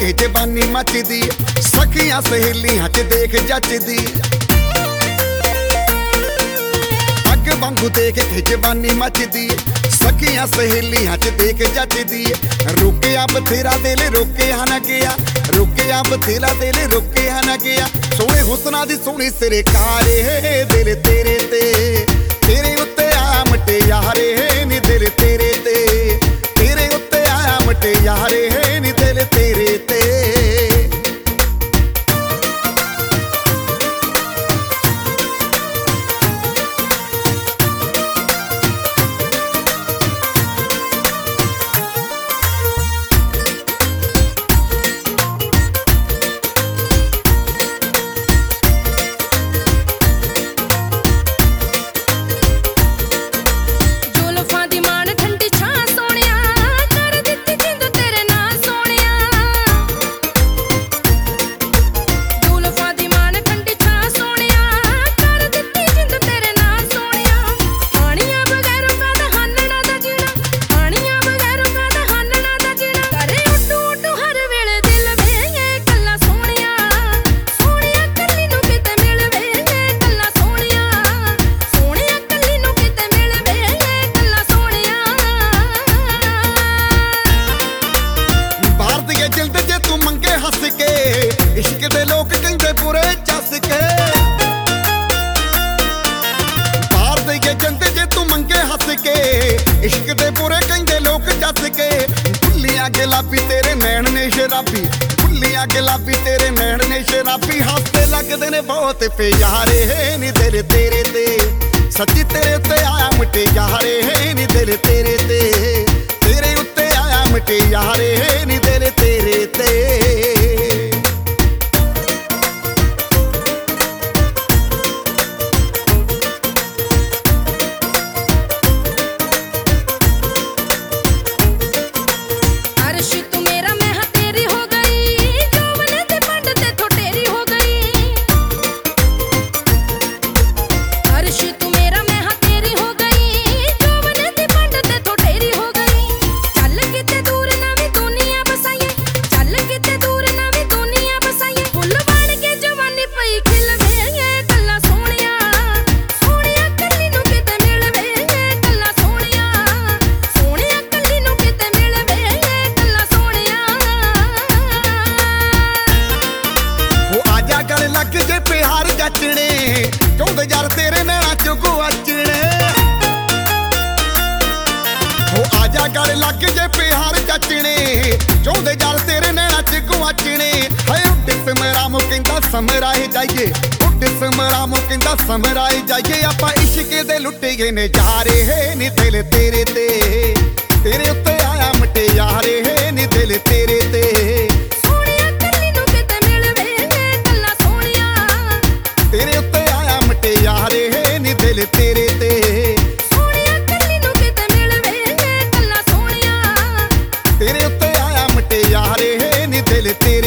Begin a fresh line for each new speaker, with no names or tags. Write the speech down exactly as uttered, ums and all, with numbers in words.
के जवानी मचदी, सखियां सहेलियां च देख जचदी। अग वांगू देख के जवानी मचदी, सखियां सहेलियां च देख जचदी। रुकिया बथेरा दिल रुकिया ना गया, रुकिया बथेरा दिल रुकिया ना गया। सोहणे हुस्ना दी सोहनी सिरे कारे दिल तेरे ते, तेरे उत्ते आ मटे यारे नी दिल तेरे ते, तेरे उत्ते आ मटे यारे नी दिल तेरे ते। इश्क दे लोग कहंदे बुरे जस के, बाहर दे जंदे जे तू मंगे हस के। इश्क दे बुरे कहंदे लोग जस के, भुल्लियां गुलाबी तेरे नैन ने शराबी, भुल्लियां गुलाबी तेरे नैन ने शराबी। हंसते लगदे ने बहुत प्यारे नी दिल तेरे ते, सच्ची तेरे उत्ते आया मटे यारे नी दिल तेरे ते, तेरे उत्ते आया मटे यारे नी दिल तेरे ते। लग जे प्यार जचने, चौंदे यार तेरे नैना च गुआचने। हो आजा गल लग जे प्यार जचने, चौंदे यार तेरे नैना च गुआचने। है उड्ड समराम कहंदा समराए जाइए, उड्ड समराम कहंदा समराए जाइए। आपां इश्क दे लुटे गए ने यारे नी दिल तेरे ते, तेरे उत्ते आया मटे यारे नी दिल तेरे ते। तेरे उत्ते आया मटे यारे नी दिल तेरे ते, तेरे उत्ते आया मटे यारे नी दिल तेरे।